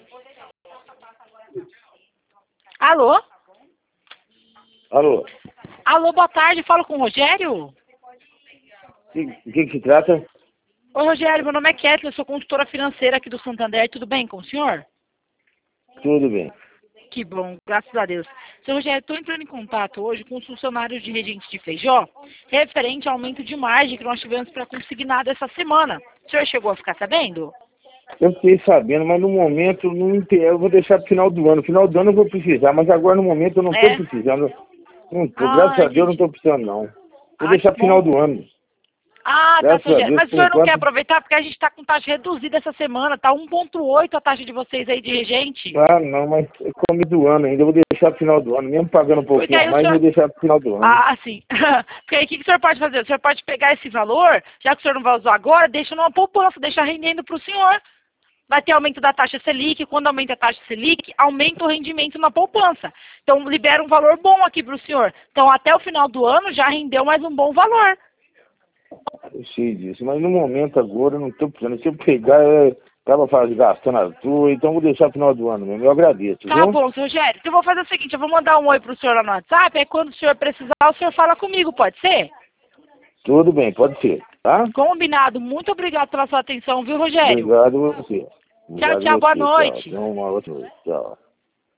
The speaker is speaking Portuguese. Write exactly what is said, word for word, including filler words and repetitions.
Alô? Alô? Alô, boa tarde, falo com o Rogério? O que, que se trata? Oi, Rogério, meu nome é Kathleen, eu sou consultora financeira aqui do Santander, tudo bem com o senhor? Tudo bem. Que bom, graças a Deus. Senhor Rogério, estou entrando em contato hoje com os funcionários de Regente de Feijó, referente ao aumento de margem que nós tivemos para consignado essa semana. O senhor chegou a ficar sabendo? Eu fiquei sabendo, mas no momento não entendo. Eu vou deixar para o final do ano. No final do ano eu vou precisar, mas agora no momento eu não estou É? precisando. Não tô, Ah, graças a Deus eu não entendi. estou precisando, não. Vou Ah, deixar que para o final bom. do ano. Ah, tá, Graças senhor a Rogério. Deus, Mas o por senhor não quer enquanto. aproveitar porque a gente está com taxa reduzida essa semana, tá um ponto oito a taxa de vocês aí de regente. Ah, não, mas é come do ano ainda. Eu vou deixar para o final do ano. Mesmo pagando um Porque pouquinho a aí o mais, eu vou senhor... deixar para o final do ano. Ah, sim. Porque aí o que, que o senhor pode fazer? O senhor pode pegar esse valor, já que o senhor não vai usar agora, deixa numa poupança, deixa rendendo para o senhor. Vai ter aumento da taxa Selic, quando aumenta a taxa Selic, aumenta o rendimento na poupança. Então, libera um valor bom aqui para o senhor. Então, até o final do ano, já rendeu mais um bom valor. Eu sei disso, mas no momento agora eu não estou precisando. Se eu pegar, eu estava gastando a tua, então eu vou deixar para o final do ano mesmo. Eu agradeço, Tá viu? bom, seu Rogério. Então, eu vou fazer o seguinte, eu vou mandar um oi para o senhor lá no WhatsApp, aí quando o senhor precisar, o senhor fala comigo, pode ser? Tudo bem, pode ser, tá? Combinado. Muito obrigado pela sua atenção, viu, Rogério? Obrigado a você. Tchau, Obrigado tchau, a boa você. Tchau. noite. Tenha uma ótima noite. Tchau.